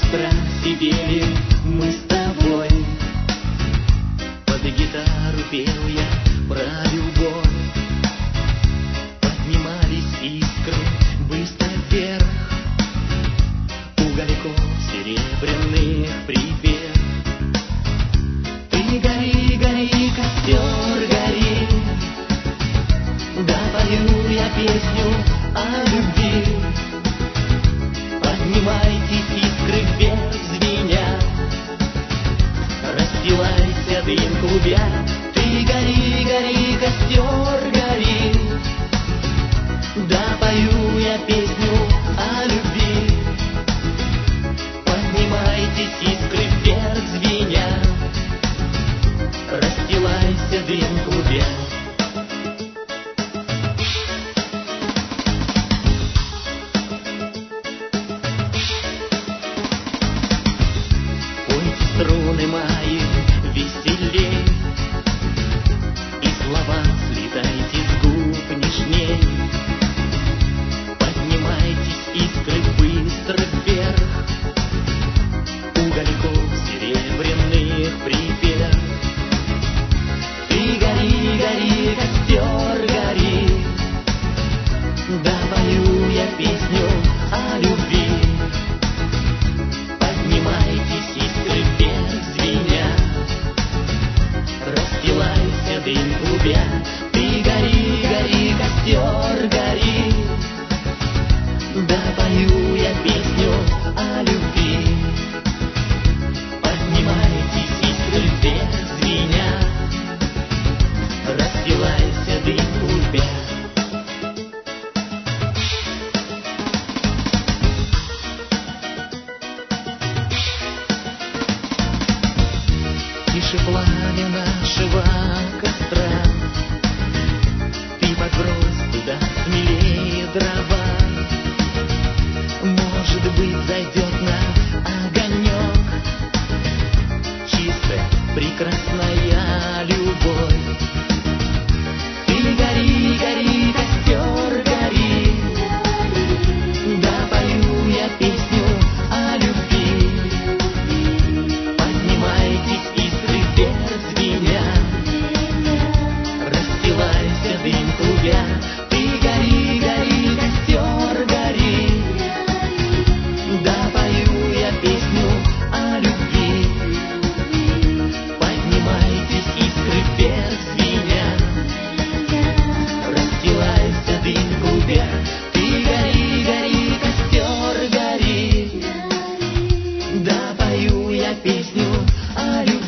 быстро сидели мы с тобой. Под гитару пел я про любовь. Поднимались искры быстро вверх, угольков серебряных припев. Ты гори, гори, костер, гори, да пою я песню о любви. Поднимайтесь искры вверх, звеня, расстилайся дым клубя. Ты гори, гори, костер, гори, да пою я песню о любви. Поднимайтесь искры вверх, звеня, расстилайся дым клубя. Струны мои веселей, и слова слетайте с губ нежней. Поднимайтесь искры быстро вверх, угольков серебряных припев. Ты гори, гори, костер, гори, да пою я песню о любви. Поднимайтесь искры вверх, звеня, расстилайся дым клубя. Ты гори, гори, костер, гори, да пою я песню о любви. Поднимайтесь искры вверх, звеня, расстилайся дым клубя. Тише пламя нашего костра, ты подбрось туда смелее дрова. Может быть, зайдет на огонек чистая, прекрасная любовь. Ты гори, гори, костер, гори, да пою я песню о любви. Поднимайтесь искры вверх, звеня, расстилайся дым клубя. Ты гори, гори, костер, гори, да пою я песню о любви. Поднимайтесь искры вверх, звеня, расстилайся дым клубя. Ты гори, гори, костер, гори, да пою я песню о любви.